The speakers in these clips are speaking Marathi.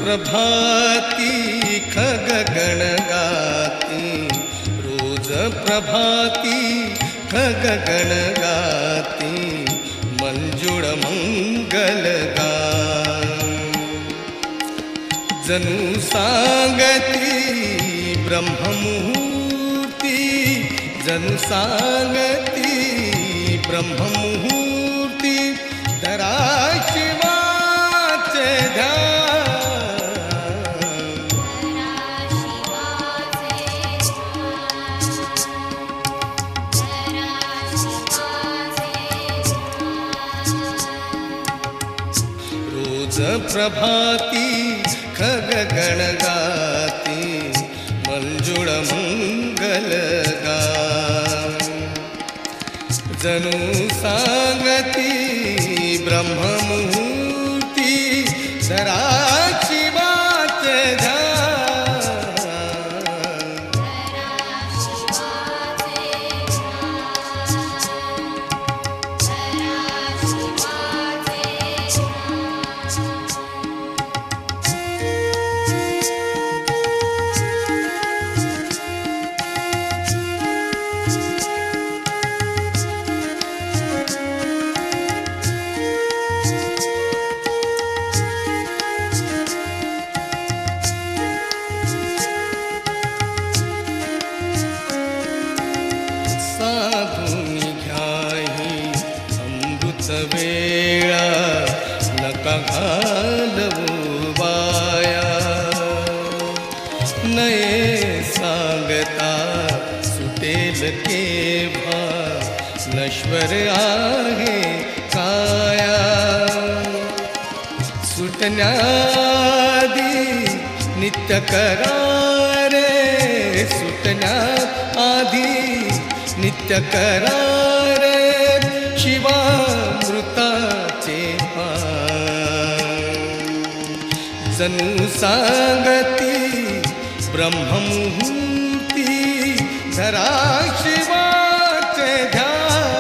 प्रभाती खग गण गाती, रोज प्रभाती खग गण गाती, मंजुळ मंगल गान. जणू सांगती ब्रह्ममुहूर्ती, जणू सांगती ब्रह्ममुहूर्ती, धरा शिवाचे ध्यान. रोज प्रभाती खग गण गाती, मंजुळ मंगल गान. जणू सांगती ब्रह्ममुहूर्ती, धरा शिवाचे ध्यान. वेळा नका घालवू वाया, नये सांगता सुटेल केव्हा, नश्वर आहे काया. सुटण्याआधी नित्य करारे, सुटण्याआधी नित्य करारे, शिवामृताचे पान. जणू सांगती ब्रह्ममुहूर्ती, धरा शिवाचे ध्यान.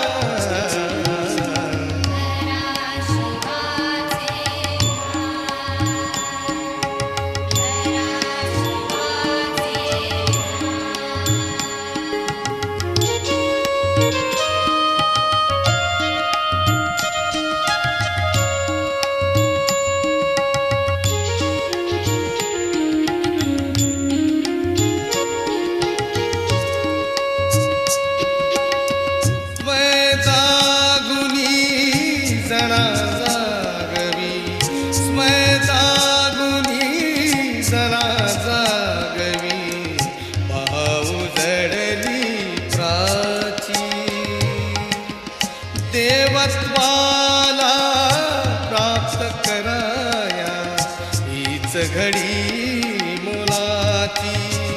देवत्वाला प्राप्त कराया, हीच घडी मोलाची.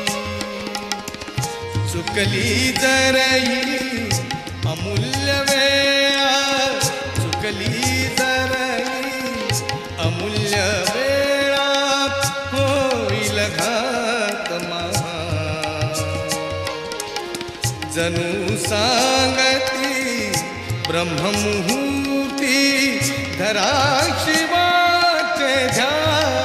चुकली जरही अमूल्य वेळा, चुकली जरही अमूल्य वेळा, होईल घात महा. जणू सांगती ब्रह्ममुहूर्ती, धरा शिवाचे ध्यान.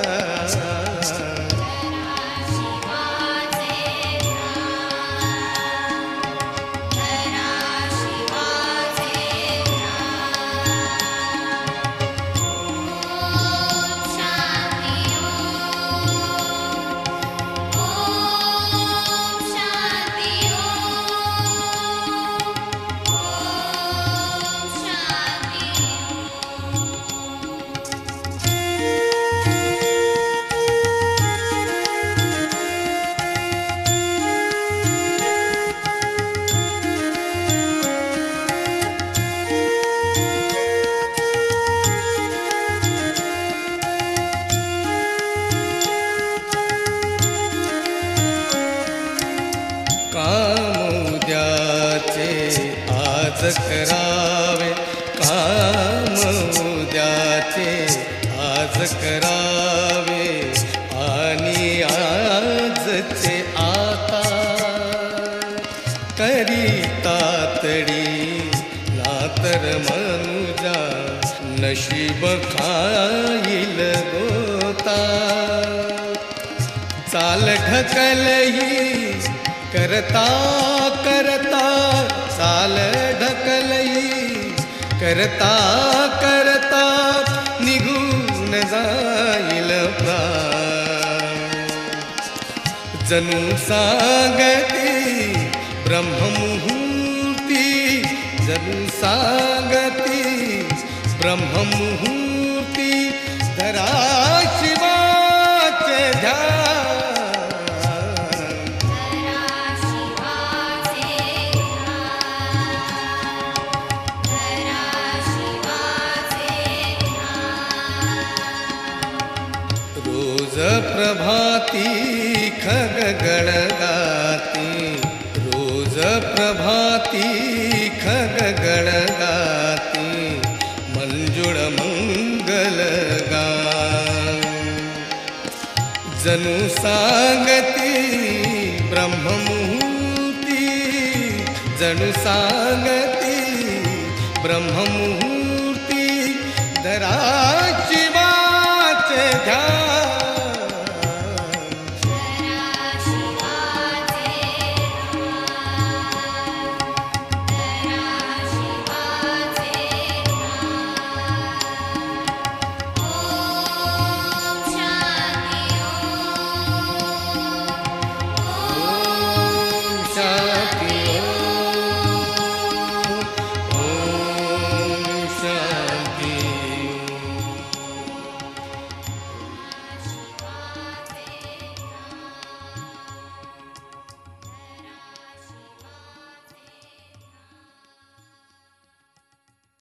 आज करावे, काम उद्याचे आज करावे, आणि आजचे आता करीता तडी नातर मनुजा, नशीब खाईल गोता. चाल ढकलही करता करता, चाल ढकलही करता करता निघून जाईल प्राण. जणू सांगती ब्रह्ममुहूर्ती, जणू सांगती ब्रह्ममुहूर्ती, धरा शिवाचे ध्यान. रोज प्रभाती खग गणगाती, रोज प्रभाती खग गणगाती, मंजुळ मंगल गान. जणू सांगती ब्रह्ममुहूर्ती, जणू सांगती ब्रह्ममुहूर्ती, धरा